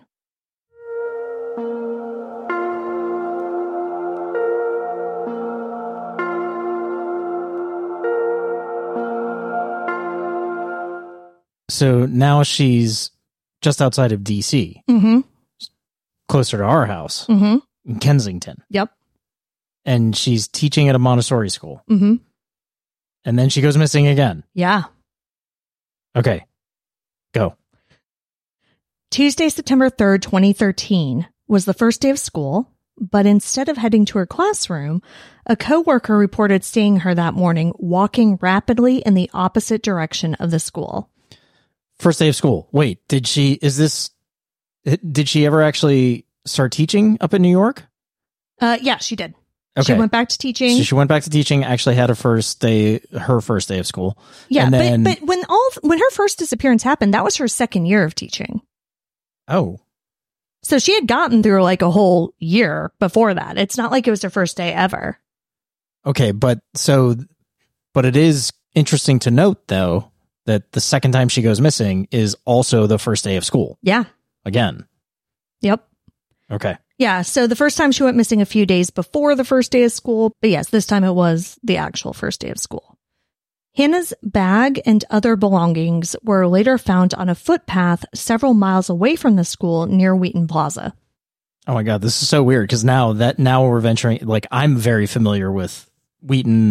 Speaker 3: So now she's just outside of D.C., closer to our house in Kensington.
Speaker 1: Yep.
Speaker 3: And she's teaching at a Montessori school.
Speaker 1: And
Speaker 3: then she goes missing again.
Speaker 1: Yeah.
Speaker 3: Okay. Go.
Speaker 1: Tuesday, September 3rd, 2013 was the first day of school, but instead of heading to her classroom, a coworker reported seeing her that morning walking rapidly in the opposite direction of the school.
Speaker 3: First day of school. Wait, did she ever actually start teaching up in New York?
Speaker 1: Yeah, she did.
Speaker 3: Okay.
Speaker 1: She went back to teaching.
Speaker 3: So she went back to teaching, actually had her first day of school.
Speaker 1: Yeah,
Speaker 3: and then,
Speaker 1: but when her first disappearance happened, that was her second year of teaching.
Speaker 3: Oh.
Speaker 1: So she had gotten through like a whole year before that. It's not like it was her first day ever.
Speaker 3: Okay, but it is interesting to note though that the second time she goes missing is also the first day of school.
Speaker 1: Yeah.
Speaker 3: Again.
Speaker 1: Yep.
Speaker 3: Okay.
Speaker 1: Yeah, so the first time she went missing a few days before the first day of school, but yes, this time it was the actual first day of school. Hannah's bag and other belongings were later found on a footpath several miles away from the school near Wheaton Plaza.
Speaker 3: Oh my God, this is so weird because now we're venturing, like I'm very familiar with Wheaton,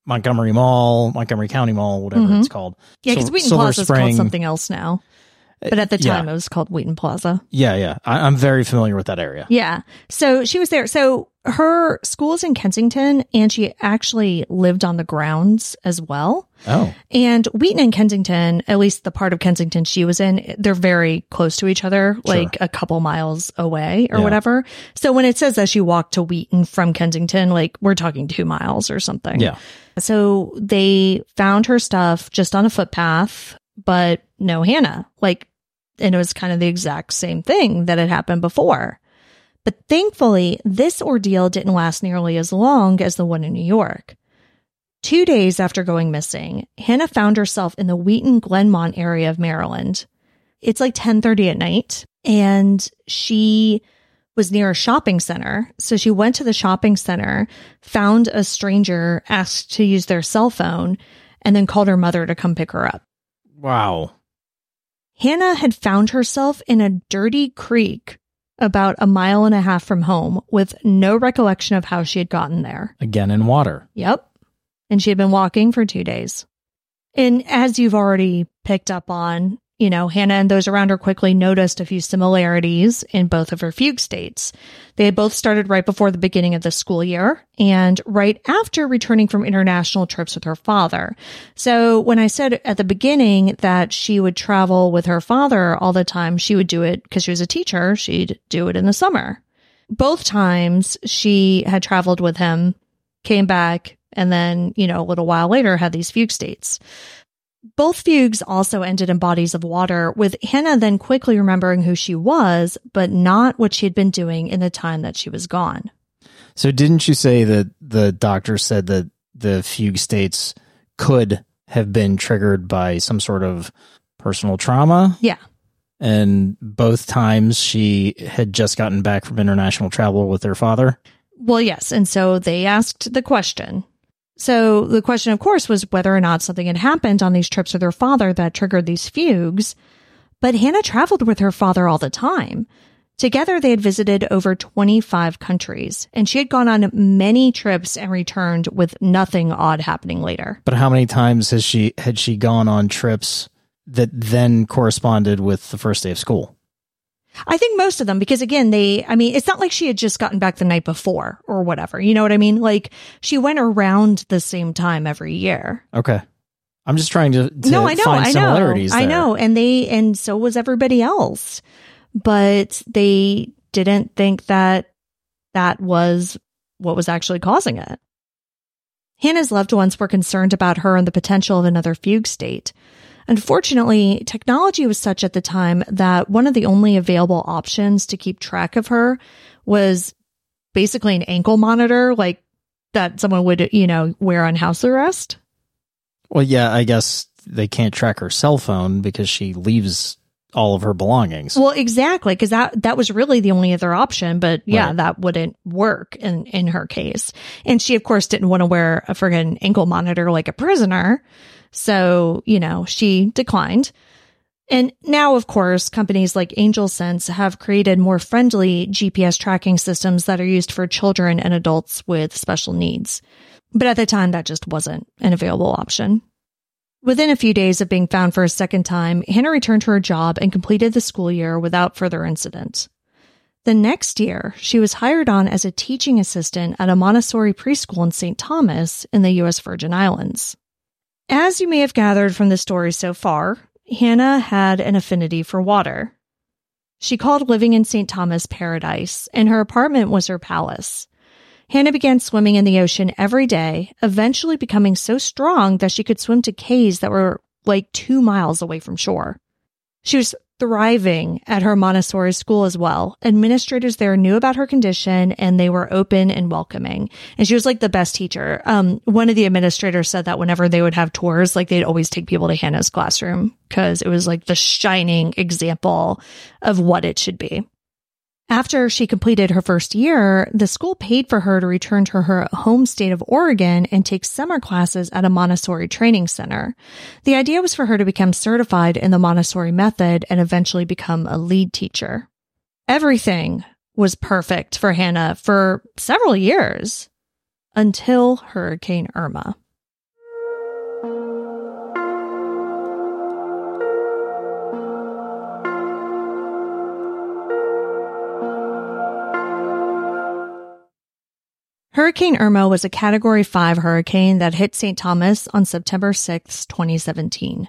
Speaker 3: Montgomery County Mall, whatever it's called.
Speaker 1: Yeah, because Wheaton Plaza is called something else now. But at the time, it was called Wheaton Plaza.
Speaker 3: Yeah. I'm very familiar with that area.
Speaker 1: Yeah. So she was there. So her school is in Kensington, and she actually lived on the grounds as well.
Speaker 3: Oh.
Speaker 1: And Wheaton and Kensington, at least the part of Kensington she was in, they're very close to each other, like a couple miles away or whatever. So when it says that she walked to Wheaton from Kensington, like we're talking 2 miles or something.
Speaker 3: Yeah.
Speaker 1: So they found her stuff just on a footpath, but no Hannah. And it was kind of the exact same thing that had happened before. But thankfully, this ordeal didn't last nearly as long as the one in New York. 2 days after going missing, Hannah found herself in the Wheaton-Glenmont area of Maryland. It's like 10:30 at night, and she was near a shopping center. So she went to the shopping center, found a stranger, asked to use their cell phone, and then called her mother to come pick her up.
Speaker 3: Wow.
Speaker 1: Hannah had found herself in a dirty creek about 1.5 miles from home with no recollection of how she had gotten there.
Speaker 3: Again in water.
Speaker 1: Yep. And she had been walking for 2 days. And as you've already picked up on, Hannah and those around her quickly noticed a few similarities in both of her fugue states. They had both started right before the beginning of the school year and right after returning from international trips with her father. So when I said at the beginning that she would travel with her father all the time, she would do it because she was a teacher. She'd do it in the summer. Both times she had traveled with him, came back, and then, a little while later had these fugue states. Both fugues also ended in bodies of water, with Hannah then quickly remembering who she was, but not what she had been doing in the time that she was gone.
Speaker 3: So didn't you say that the doctor said that the fugue states could have been triggered by some sort of personal trauma?
Speaker 1: Yeah.
Speaker 3: And both times she had just gotten back from international travel with her father?
Speaker 1: Well, yes. And so they asked the question. So the question, of course, was whether or not something had happened on these trips with her father that triggered these fugues. But Hannah traveled with her father all the time. Together, they had visited over 25 countries, and she had gone on many trips and returned with nothing odd happening later.
Speaker 3: But how many times had she gone on trips that then corresponded with the first day of school?
Speaker 1: I think most of them, because again, it's not like she had just gotten back the night before or whatever. You know what I mean? Like she went around the same time every year.
Speaker 3: Okay. I'm just trying to find similarities there.
Speaker 1: I know. And so was everybody else. But they didn't think that was what was actually causing it. Hannah's loved ones were concerned about her and the potential of another fugue state. Unfortunately, technology was such at the time that one of the only available options to keep track of her was basically an ankle monitor, like that someone would, wear on house arrest.
Speaker 3: Well, yeah, I guess they can't track her cell phone because she leaves all of her belongings.
Speaker 1: Well, exactly, because that was really the only other option. But yeah, right. That wouldn't work in her case. And she, of course, didn't want to wear a friggin' ankle monitor like a prisoner. So, she declined. And now, of course, companies like AngelSense have created more friendly GPS tracking systems that are used for children and adults with special needs. But at the time, that just wasn't an available option. Within a few days of being found for a second time, Hannah returned to her job and completed the school year without further incident. The next year, she was hired on as a teaching assistant at a Montessori preschool in St. Thomas in the U.S. Virgin Islands. As you may have gathered from the story so far, Hannah had an affinity for water. She called living in St. Thomas paradise, and her apartment was her palace. Hannah began swimming in the ocean every day, eventually becoming so strong that she could swim to cays that were like 2 miles away from shore. She was thriving at her Montessori school as well. Administrators there knew about her condition and they were open and welcoming. And she was like the best teacher. One of the administrators said that whenever they would have tours, like they'd always take people to Hannah's classroom because it was like the shining example of what it should be. After she completed her first year, the school paid for her to return to her home state of Oregon and take summer classes at a Montessori training center. The idea was for her to become certified in the Montessori method and eventually become a lead teacher. Everything was perfect for Hannah for several years until Hurricane Irma. Hurricane Irma was a Category 5 hurricane that hit St. Thomas on September 6, 2017.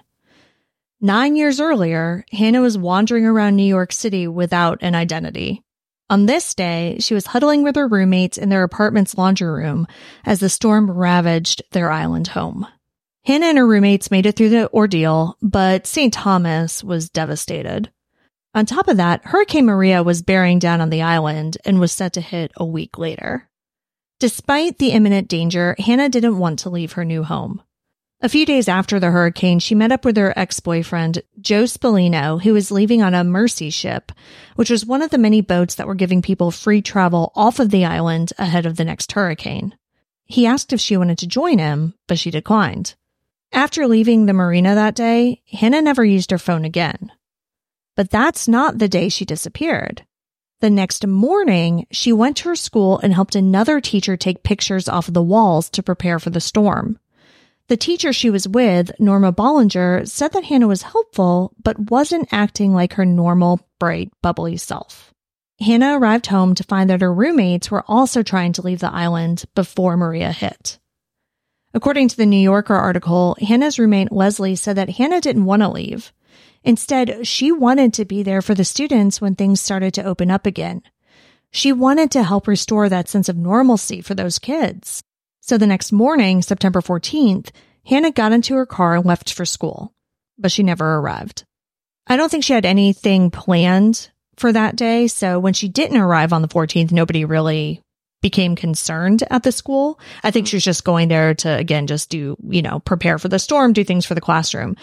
Speaker 1: 9 years earlier, Hannah was wandering around New York City without an identity. On this day, she was huddling with her roommates in their apartment's laundry room as the storm ravaged their island home. Hannah and her roommates made it through the ordeal, but St. Thomas was devastated. On top of that, Hurricane Maria was bearing down on the island and was set to hit a week later. Despite the imminent danger, Hannah didn't want to leave her new home. A few days after the hurricane, she met up with her ex-boyfriend, Joe Spallino, who was leaving on a Mercy ship, which was one of the many boats that were giving people free travel off of the island ahead of the next hurricane. He asked if she wanted to join him, but she declined. After leaving the marina that day, Hannah never used her phone again. But that's not the day she disappeared. The next morning, she went to her school and helped another teacher take pictures off of the walls to prepare for the storm. The teacher she was with, Norma Bollinger, said that Hannah was helpful, but wasn't acting like her normal, bright, bubbly self. Hannah arrived home to find that her roommates were also trying to leave the island before Maria hit. According to the New Yorker article, Hannah's roommate Leslie said that Hannah didn't want to leave. Instead, she wanted to be there for the students when things started to open up again. She wanted to help restore that sense of normalcy for those kids. So the next morning, September 14th, Hannah got into her car and left for school, but she never arrived. I don't think she had anything planned for that day, so when she didn't arrive on the 14th, nobody really became concerned at the school. I think she was just going there to, again, just do, prepare for the storm, do things for the classroom.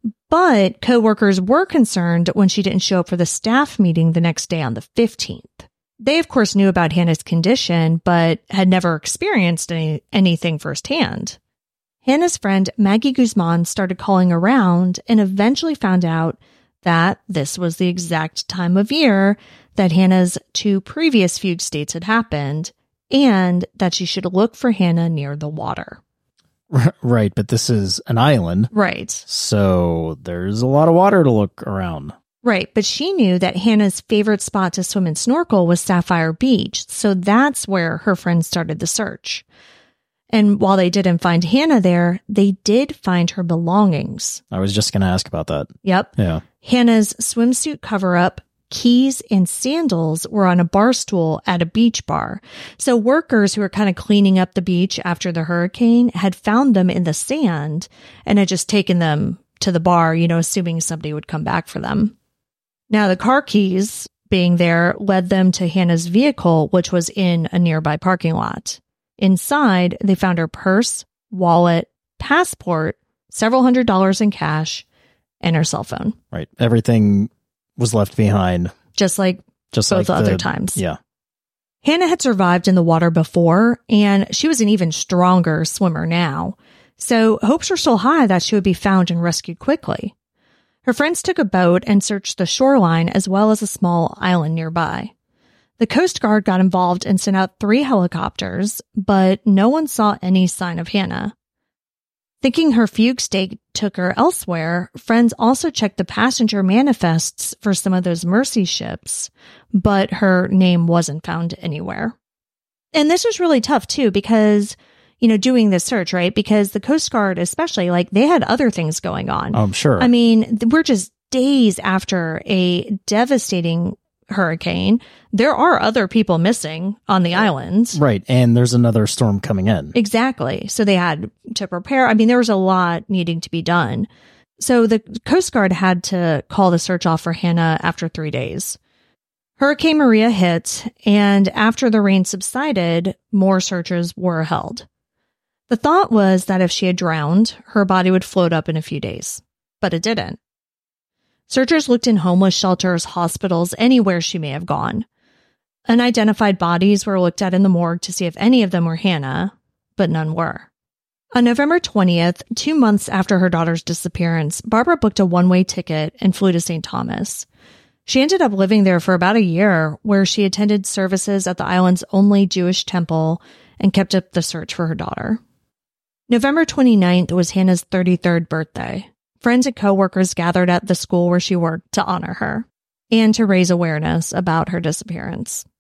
Speaker 1: But coworkers were concerned when she didn't show up for the staff meeting the next day on the 15th. They, of course, knew about Hannah's condition, but had never experienced anything firsthand. Hannah's friend Maggie Guzman started calling around and eventually found out that this was the exact time of year that Hannah's 2 previous fugue states had happened, and that she should look for Hannah near the water.
Speaker 3: Right, but this is an island.
Speaker 1: Right.
Speaker 3: So there's a lot of water to look around.
Speaker 1: Right, but she knew that Hannah's favorite spot to swim and snorkel was Sapphire Beach, so that's where her friends started the search. And while they didn't find Hannah there, they did find her belongings.
Speaker 3: I was just going to ask about that.
Speaker 1: Yep.
Speaker 3: Yeah.
Speaker 1: Hannah's swimsuit cover-up, keys, and sandals were on a bar stool at a beach bar. So workers who were kind of cleaning up the beach after the hurricane had found them in the sand and had just taken them to the bar, assuming somebody would come back for them. Now, the car keys being there led them to Hannah's vehicle, which was in a nearby parking lot. Inside, they found her purse, wallet, passport, several $100s in cash, and her cell phone.
Speaker 3: Right. Everything was left behind.
Speaker 1: Just like both the other times.
Speaker 3: Yeah.
Speaker 1: Hannah had survived in the water before, and she was an even stronger swimmer now. So hopes were still high that she would be found and rescued quickly. Her friends took a boat and searched the shoreline as well as a small island nearby. The Coast Guard got involved and sent out 3 helicopters, but no one saw any sign of Hannah. Thinking her fugue state took her elsewhere, friends also checked the passenger manifests for some of those Mercy ships, but her name wasn't found anywhere. And this was really tough too, because doing this search, right? Because the Coast Guard, especially, they had other things going on.
Speaker 3: I'm sure.
Speaker 1: I mean, we're just days after a devastating hurricane. There are other people missing on the islands.
Speaker 3: Right. And there's another storm coming in.
Speaker 1: Exactly. So they had to prepare. I mean, there was a lot needing to be done. So the Coast Guard had to call the search off for Hannah after 3 days. Hurricane Maria hit, and after the rain subsided, more searchers were held. The thought was that if she had drowned, her body would float up in a few days, but it didn't. Searchers looked in homeless shelters, hospitals, anywhere she may have gone. Unidentified bodies were looked at in the morgue to see if any of them were Hannah, but none were. On November 20th, 2 months after her daughter's disappearance, Barbara booked a one-way ticket and flew to St. Thomas. She ended up living there for about a year, where she attended services at the island's only Jewish temple and kept up the search for her daughter. November 29th was Hannah's 33rd birthday. Friends and coworkers gathered at the school where she worked to honor her and to raise awareness about her disappearance.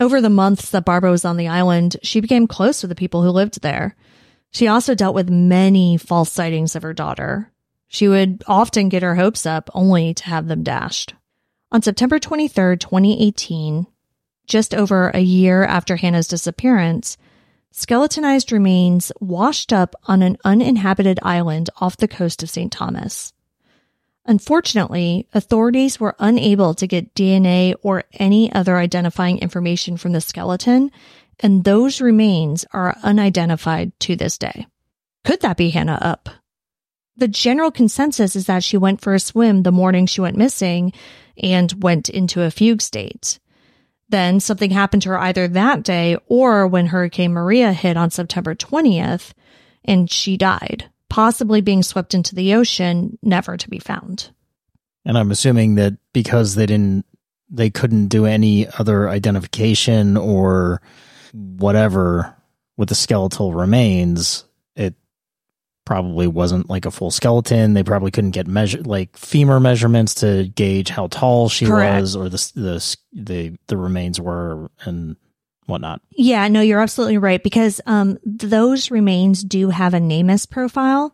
Speaker 1: Over the months that Barbara was on the island, she became close with the people who lived there. She also dealt with many false sightings of her daughter. She would often get her hopes up only to have them dashed. On September 23rd, 2018, just over a year after Hannah's disappearance, skeletonized remains washed up on an uninhabited island off the coast of St. Thomas. Unfortunately, authorities were unable to get DNA or any other identifying information from the skeleton, and those remains are unidentified to this day. Could that be Hannah Upp? The general consensus is that she went for a swim the morning she went missing and went into a fugue state. Then something happened to her either that day or when Hurricane Maria hit on September 20th, and she died, possibly being swept into the ocean, never to be found.
Speaker 3: And I'm assuming that because they couldn't do any other identification or whatever with the skeletal remains, it probably wasn't like a full skeleton. They probably couldn't get femur measurements to gauge how tall she
Speaker 1: Correct.
Speaker 3: was, or the remains were and whatnot.
Speaker 1: Yeah, no, you're absolutely right, because those remains do have a NamUs profile,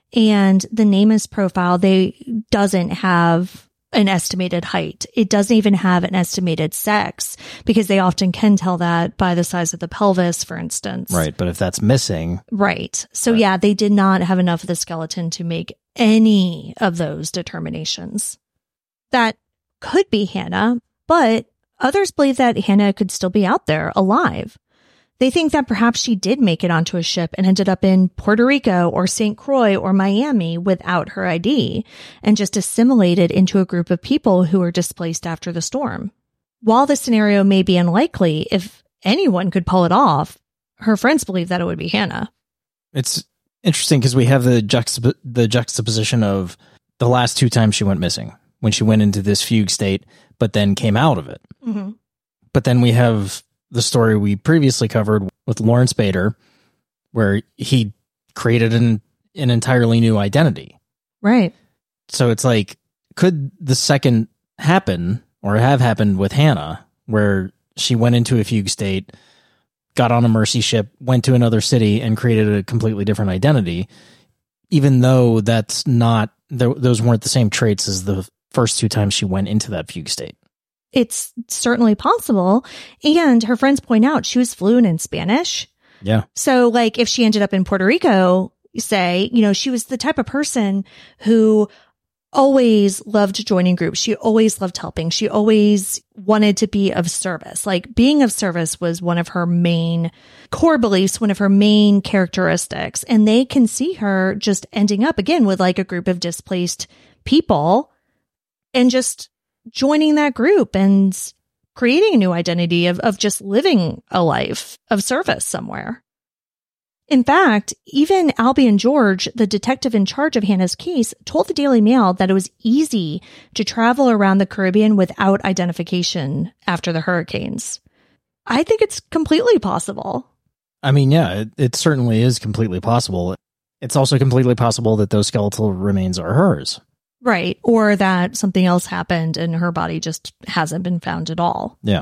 Speaker 1: and the NamUs profile, doesn't have an estimated height. It doesn't even have an estimated sex, because they often can tell that by the size of the pelvis, for instance.
Speaker 3: Right, but if that's missing...
Speaker 1: Right. So yeah, they did not have enough of the skeleton to make any of those determinations. That could be Hannah, but others believe that Hannah could still be out there, alive. They think that perhaps she did make it onto a ship and ended up in Puerto Rico or St. Croix or Miami without her ID and just assimilated into a group of people who were displaced after the storm. While this scenario may be unlikely, if anyone could pull it off, her friends believe that it would be Hannah.
Speaker 3: It's interesting because we have the juxtaposition of the last two times she went missing, when she went into this fugue state, but then came out of it.
Speaker 1: Mm-hmm.
Speaker 3: But then we have the story we previously covered with Lawrence Bader, where he created an entirely new identity.
Speaker 1: Right.
Speaker 3: So it's like, could the second happen or have happened with Hannah, where she went into a fugue state, got on a mercy ship, went to another city and created a completely different identity, even though that's not, those weren't the same traits as the first two times she went into that fugue state.
Speaker 1: It's certainly possible. And her friends point out she was fluent in Spanish.
Speaker 3: Yeah.
Speaker 1: So like if she ended up in Puerto Rico, say, she was the type of person who always loved joining groups. She always loved helping. She always wanted to be of service. Like being of service was one of her main core beliefs, one of her main characteristics. And they can see her just ending up again with like a group of displaced people and just joining that group and creating a new identity of just living a life of service somewhere. In fact, even Albion George, the detective in charge of Hannah's case, told the Daily Mail that it was easy to travel around the Caribbean without identification after the hurricanes. I think it's completely possible.
Speaker 3: I mean, yeah, it certainly is completely possible. It's also completely possible that those skeletal remains are hers.
Speaker 1: Right. Or that something else happened and her body just hasn't been found at all.
Speaker 3: Yeah.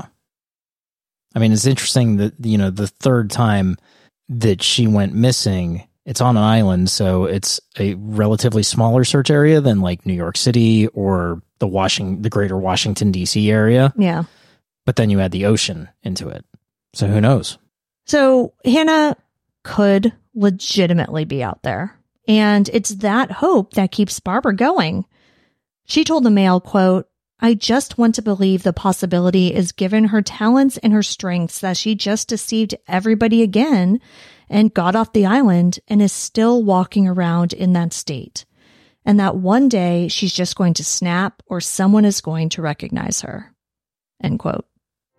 Speaker 3: I mean, it's interesting that, the third time that she went missing, it's on an island, so it's a relatively smaller search area than like New York City or the greater Washington, D.C. area.
Speaker 1: Yeah.
Speaker 3: But then you add the ocean into it. So who knows?
Speaker 1: So Hannah could legitimately be out there. And it's that hope that keeps Barbara going. She told the Mail, quote, "I just want to believe the possibility is given her talents and her strengths that she just deceived everybody again and got off the island and is still walking around in that state. And that one day she's just going to snap or someone is going to recognize her." End quote.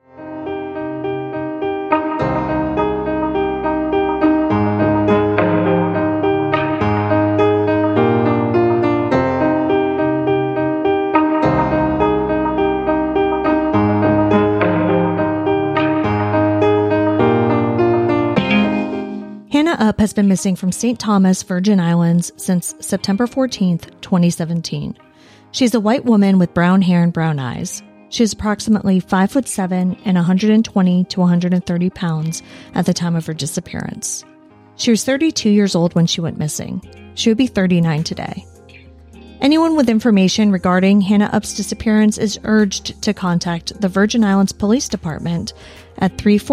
Speaker 1: Hannah Upp has been missing from St. Thomas, Virgin Islands since September 14th, 2017. She's a white woman with brown hair and brown eyes. She was approximately 5'7" and 120 to 130 pounds at the time of her disappearance. She was 32 years old when she went missing. She would be 39 today. Anyone with information regarding Hannah Upp's disappearance is urged to contact the Virgin Islands Police Department at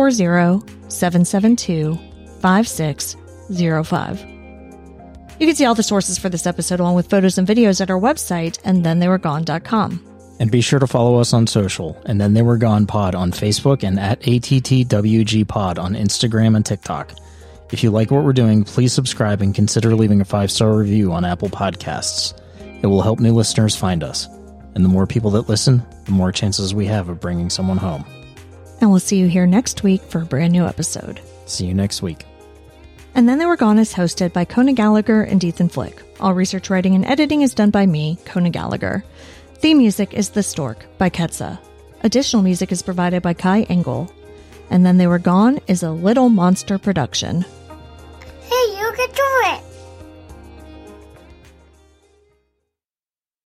Speaker 1: 340-772-5605. You can see all the sources for this episode along with photos and videos at our website, andthentheyweregone.com.
Speaker 3: And be sure to follow us on social, and Then They Were Gone Pod on Facebook and at ATTWG Pod on Instagram and TikTok. If you like what we're doing, please subscribe and consider leaving a 5-star review on Apple Podcasts. It will help new listeners find us. And the more people that listen, the more chances we have of bringing someone home.
Speaker 1: And we'll see you here next week for a brand new episode.
Speaker 3: See you next week.
Speaker 1: And Then They Were Gone is hosted by Kona Gallagher and Ethan Flick. All research, writing, and editing is done by me, Kona Gallagher. Theme music is The Stork by Ketsa. Additional music is provided by Kai Engel. And Then They Were Gone is a Little Monster production.
Speaker 4: Hey, you can do it!